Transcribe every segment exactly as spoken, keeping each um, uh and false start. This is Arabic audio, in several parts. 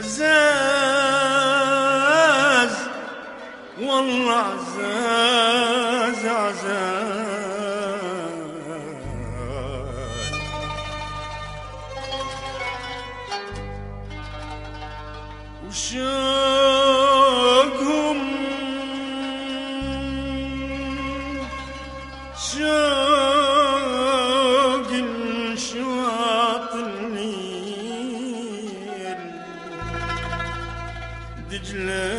عزاز والله عزاز عزاز وشوقهم شوق شواط النيل دجلة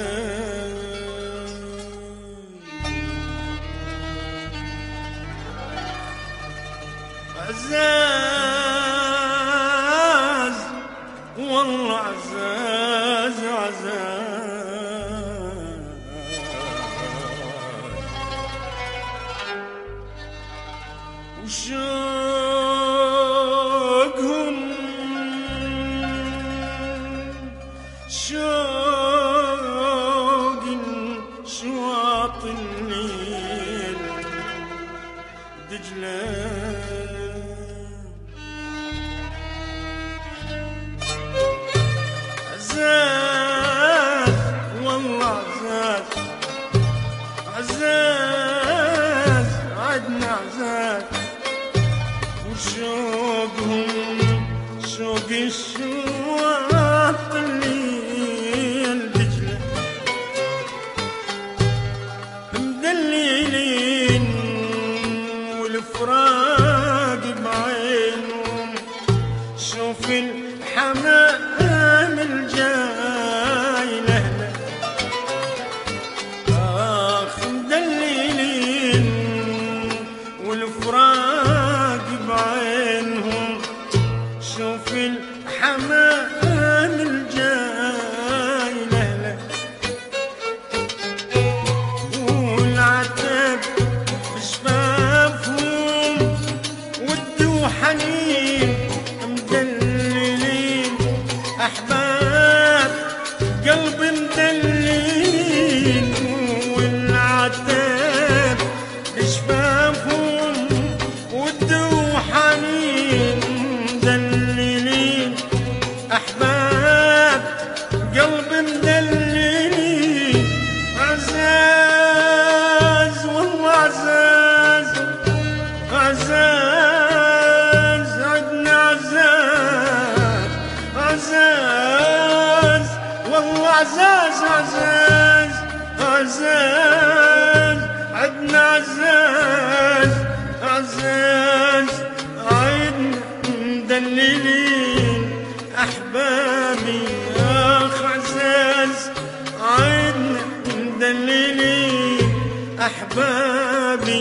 عزاز والله عزاز عزاز وشوقهم شوق شواط النيل دجلة عزاز والله عزاز عزاز عدنا عزاز وشوقهم شوق الشواط الليل دجلة مدللين والفراق بعينهم شوف الحمام الجاي لهنا آخ مدللين والفراق بعينهم شوف الحمام الجاي لهنا والعتاب بشفافهم ود وحنين مدللين أحباب قلب مدللين والعتاب بشفافهم ود وحنين مدللين أحباب قلب مدللين عزاز والله عزاز عزاز عدنا عزاز عزاز والله عزاز عزاز عزاز عدنا عزاز عزاز عدنا مدللين أحبابي آخ عزاز عدنا مدللين أحبابي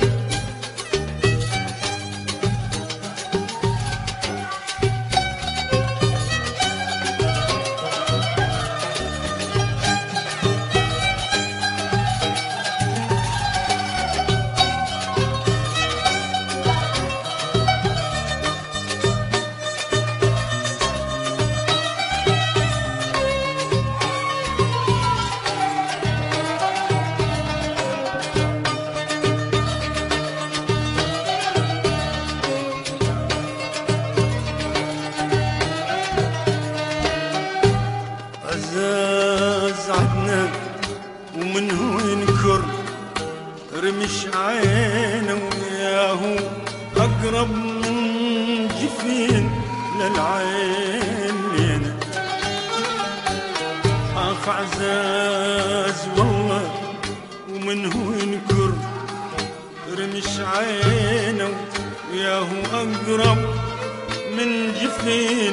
عزاز عدنا ومن هو ينكر رمش عينه وياهو أقرب من جفين للعين لينا آخ عزاز والله ومن هو ينكر رمش عينه وياهو أقرب من جفين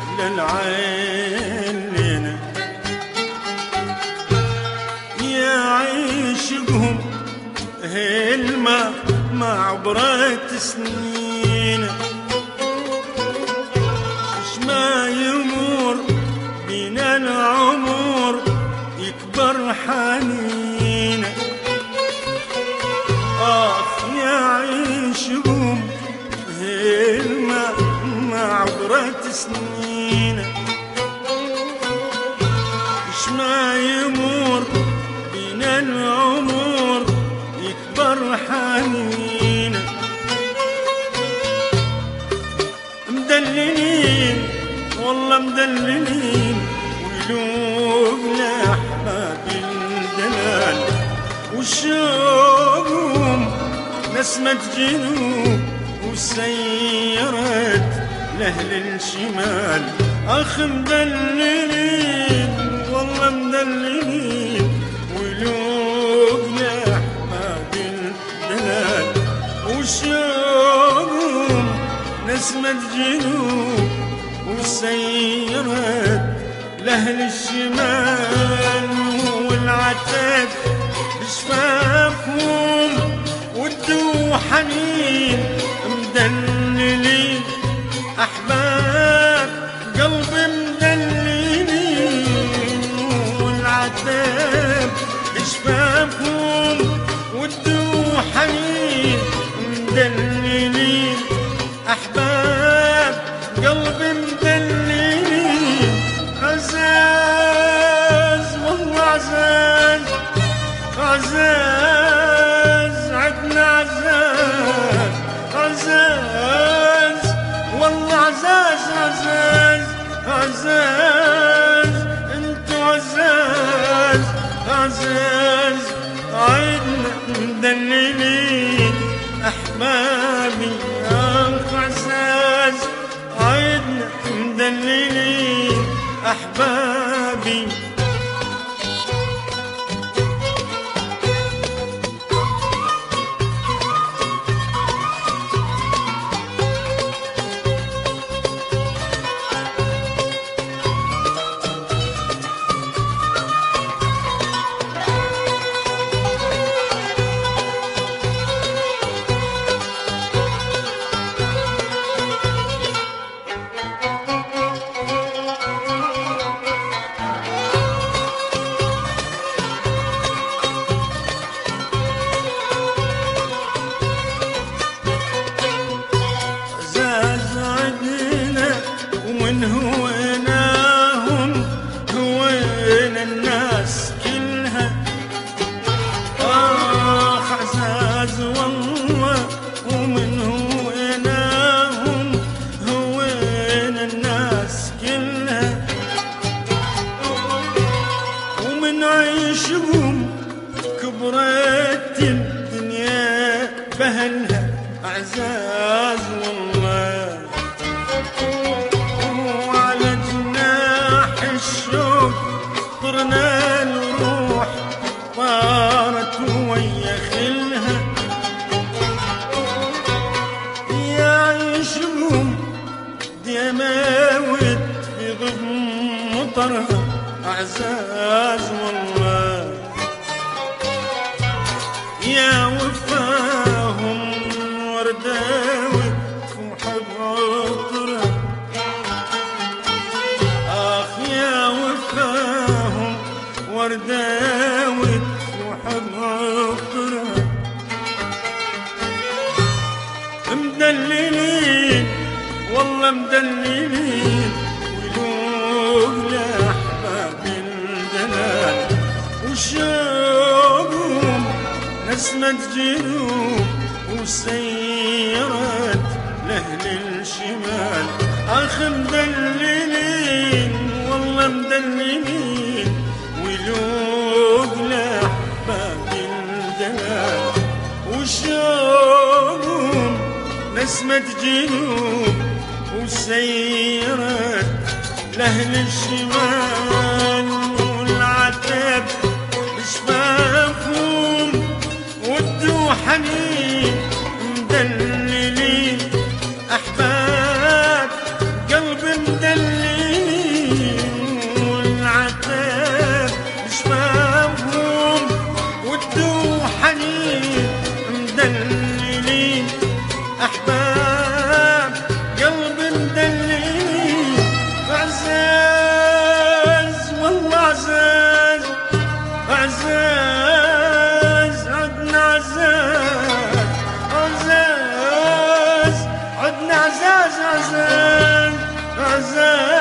للعين لينا يا عيشقهم هالما ما عبرت سنين اش ما يمر بينا العمر يكبر حنين اخ يا عيشقهم هالما ما عبرت سنين اش ما يمر بينا العمر يكبر حنين مدللين والله مدللين ولوق لأحباب الدلال وشوقهم نسمة جنوب وسيرت لأهل الشمال. أخ مدللين والله مدللين ولوق لأحباب الدلال وشوقهم نسمة جنوب وسيرت لأهل الشمال. والعتاب بشفافهم ودوا حنين مدللين أحباب قلبي مدللين. والعتاب بشفافهم ودوا حنين مدللين أحباب قلبي مدللين. عزاز والله عزاز عزاز عدنا عزاز عزاز والله عزاز عزاز عزاز انتو عزاز عزاز عدنا مدللين أحبابي. أخ عزاز عدنا مدللين أحبابي. ومن هويناهم هوينا الناس كلها. آخ عزاز والله ومن هويناهم هوينا الناس كلها. ومن عيشهم كبرت الدنيا بهلها أعزاز والله. طرنا الروح طارت ويا خلها. يعيشهم ديماوت في ضم مطرها أعزاز والله. يا وفاهم ورداوت وحب عطرها. آخ يا وفاهم ورداوت وحب عطرها. مدللين والله مدللين ولوق لأحباب الدلال وشوقهم نسمة جنوب وسيرت لأهل الشمال. أخ مدللين والله مدللين ولوق لأحباب الدلال وشوقهم نسمة جنوب وسيرت لأهل الشمال. والعتاب بشفافهم ودوا حنين مدللين أحباب قلبي مدللين. والعتاب بشفافهم ودوا حنين مدللين أحباب قلبي مدللين. عزاز والله عزاز عزاز عدنا عزاز عزاز عدنا عزاز عزاز عزاز